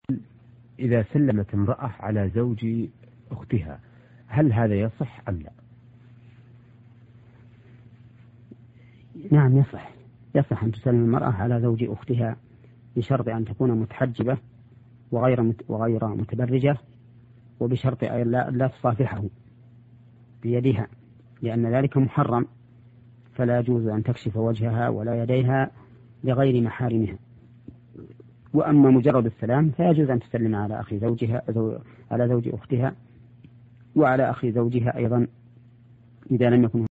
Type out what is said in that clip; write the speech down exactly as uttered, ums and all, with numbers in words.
إذا سلمت امرأة على زوج أختها هل هذا يصح أم لا؟ نعم يصح، يصح أن تسلم المرأة على زوج أختها بشرط أن تكون متحجبة وغير وغير متبرجة، وبشرط أن لا, لا تصافحه بيدها، لأن ذلك محرم، فلا يجوز أن تكشف وجهها ولا يديها لغير محارمها. وأما مجرد السلام فيجوز أن تسلم على أخي زوجها على زوج أختها وعلى أخي زوجها أيضا إذا لم يكن